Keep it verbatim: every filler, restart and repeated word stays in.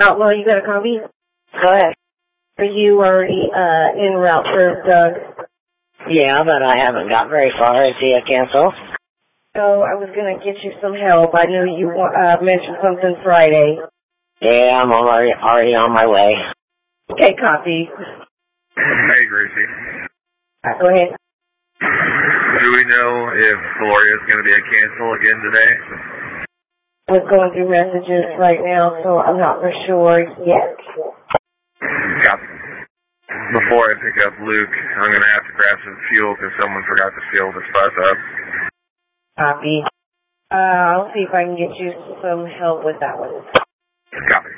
Oh, well, you got a copy? Go ahead. Are you already uh, en route for Doug? Yeah, but I haven't got very far. Is he a cancel? So I was going to get you some help. I knew you uh, mentioned something Friday. Yeah, I'm already, already on my way. Okay, copy. Hey, Gracie. Right, go ahead. Do we know if Gloria's going to be a cancel again today? I was going through messages right now, so I'm not for sure yet. Copy. Before I pick up Luke, I'm going to have to grab some fuel because someone forgot to fill this bus up. Copy. Uh, I'll see if I can get you some help with that one. Copy.